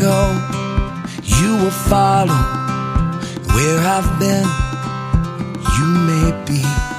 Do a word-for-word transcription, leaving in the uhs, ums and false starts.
go, you will follow. Where I've been, you may be.